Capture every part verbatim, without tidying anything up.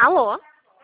Alô?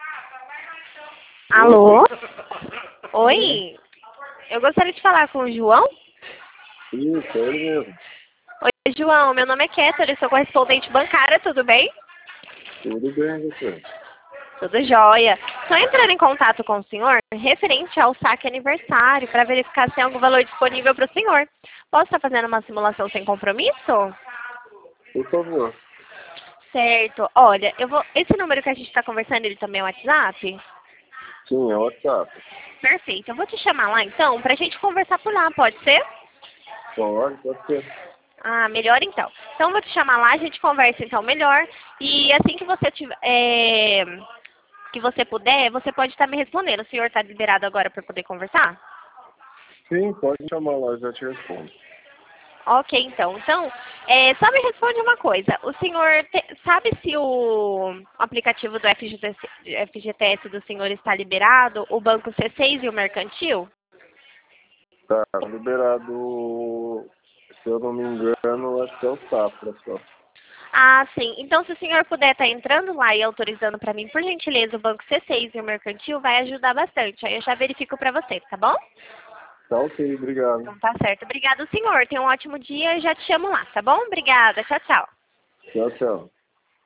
Alô? Oi? Eu gostaria de falar com o João. Isso, é ele mesmo. Oi, João. Meu nome é Kéter, eu sou correspondente bancária, tudo bem? Tudo bem, você? Tudo jóia. Estou entrando em contato com o senhor referente ao saque aniversário para verificar se tem algum valor disponível para o senhor. Posso estar fazendo uma simulação sem compromisso? Por favor. Certo. Olha, eu vou. Esse número que a gente está conversando, ele também é WhatsApp? Sim, é o WhatsApp. Perfeito. Eu vou te chamar lá então para a gente conversar por lá, pode ser? Pode, pode ser. Ah, melhor então. Então eu vou te chamar lá, a gente conversa então melhor. E assim que você tiver, é, que você puder, você pode estar me respondendo. O senhor está liberado agora para poder conversar? Sim, pode me chamar lá, eu já te respondo. Ok, então. Então, é, só me responde uma coisa. O senhor te- sabe se o aplicativo do F G T S, F G T S do senhor está liberado, o Banco C seis e o Mercantil? Tá liberado, se eu não me engano, acho que é o Safra só. Ah, sim. Então, se o senhor puder estar entrando lá e autorizando para mim, por gentileza, o Banco C seis e o Mercantil, vai ajudar bastante. Aí eu já verifico para você, tá bom? Tá ok, obrigado. Então tá certo. Obrigada, senhor. Tenha um ótimo dia e já te chamo lá, tá bom? Obrigada. Tchau, tchau. Tchau, tchau.